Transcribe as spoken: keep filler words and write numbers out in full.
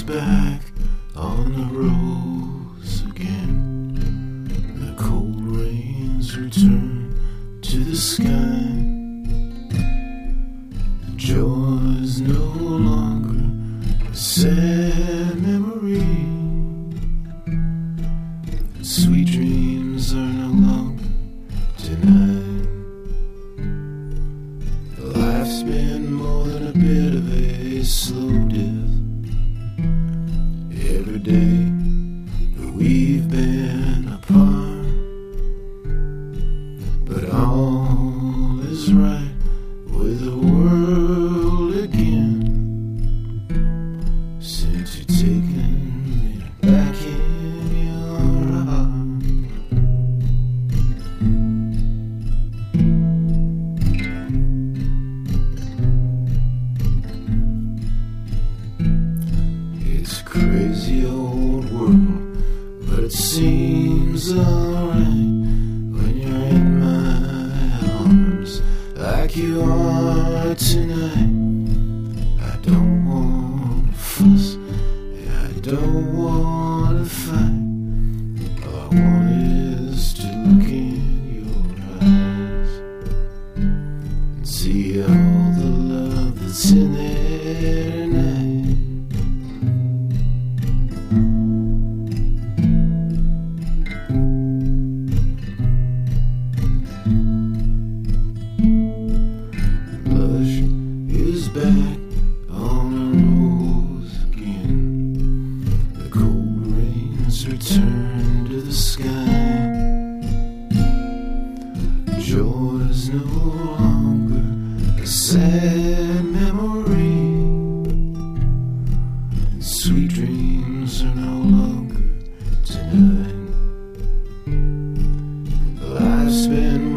back on the rose again. The cold rains return to the sky. Joy's no longer a sad memory. Sweet dreams are no longer denied. Life's been more than a bit of a slow death. Every day that we've been apart, but all is right with the world again, since you've taken me back in your heart. It's a crazy old world, but it seems alright when you're in my arms like you are tonight. I don't want to fuss, I don't want to fight. All I want is to look in your eyes and see all the love that's in there tonight. Back on the rose again. The cold rains return to the sky. Joy's no longer a sad memory. And sweet dreams are no longer tonight. Life's been